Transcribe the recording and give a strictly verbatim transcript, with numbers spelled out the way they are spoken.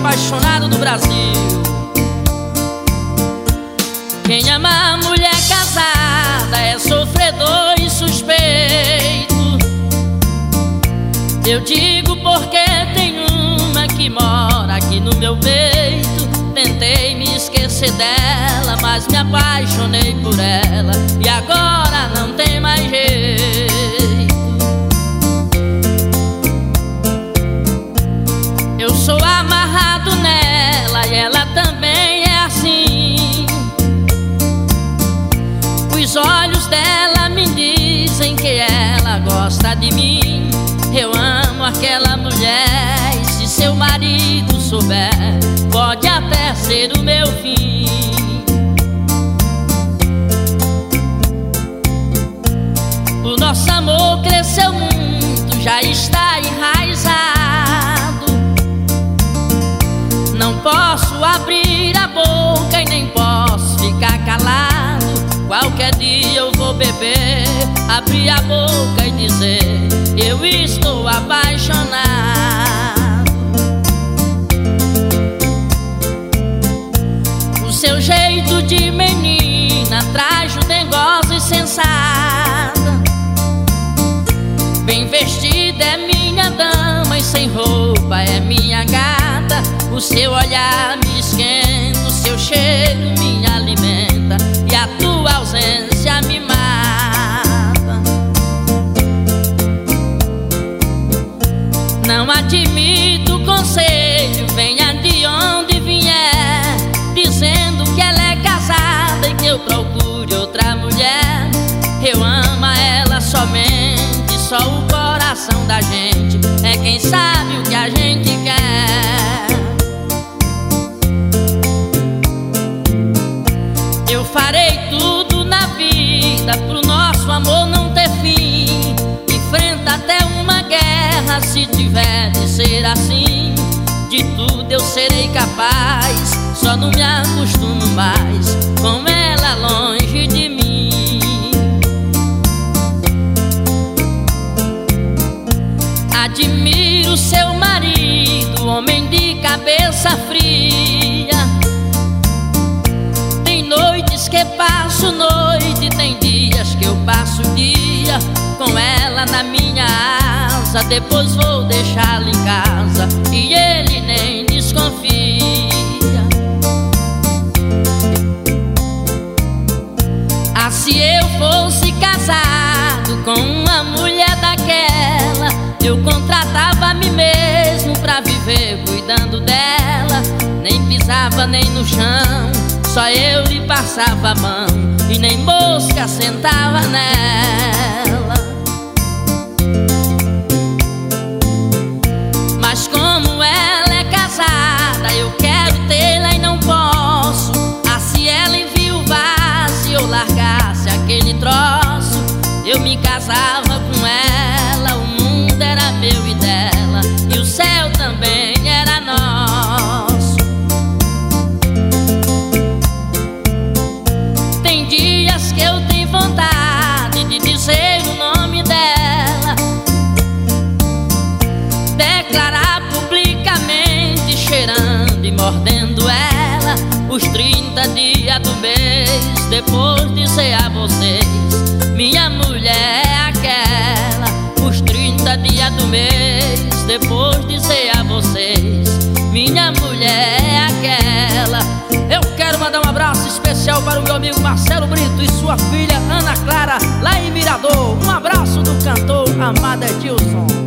apaixonado do Brasil. Quem ama a mulher casada é sofredor e suspeito. Eu digo porque tem uma que mora aqui no meu peito. Tentei me esquecer dela, mas me apaixonei por ela, e agora não tem mais jeito. Eu sou amarrado nela e ela também é assim. Os olhos dela me dizem que ela gosta de mim. Eu amo aquela mulher e se seu marido souber, pode até ser o meu fim. O nosso amor cresceu muito, já está enraizado. Não posso abrir a boca e nem posso ficar calado. Qualquer dia eu vou beber, abrir a boca e dizer: eu estou apaixonado. O seu jeito de menina traz o dengosa e sensata. Bem vestida é minha dama e sem roupa é minha gata. O seu olhar me esquenta, o seu cheiro me alimenta, e a tua ausência me mata. Não admito conselho, venha de onde vier, dizendo que ela é casada e que eu procure outra mulher. Eu amo ela somente, só o coração da gente é quem sabe o que a gente quer. Eu farei tudo na vida pro nosso amor não ter fim. Enfrenta até uma guerra se tiver de ser assim. De tudo eu serei capaz, só não me acostumo mais com ela longe de mim. Admiro seu marido, homem de cabeça fria. Tem noites que passo noite, tem dias que eu passo dia com ela na minha asa. Depois vou deixá-la em casa e ele nem desconfia. Ah, se eu fosse casado com uma mulher daquela, eu contratava a mim mesmo pra viver cuidando dela. Nem pisava nem no chão, só eu lhe passava a mão, e nem mosca sentava nela. Mas como ela é casada, eu quero tê-la e não posso. Ah, se ela enviuvasse ou largasse aquele troço, eu me casava com ela. O mundo era meu e dela, e o céu também era nosso. Tem dias que eu tenho vontade de dizer o nome dela, declarar publicamente, cheirando e mordendo ela, os trinta dias do mês. Depois dizer a vocês: minha mulher é aquela. Os trinta dias do mês. Depois dizer a vocês: minha mulher é aquela. Eu quero mandar um abraço especial para o meu amigo Marcelo Brito e sua filha Ana Clara, lá em Mirador. Um abraço do cantor Amado Edilson.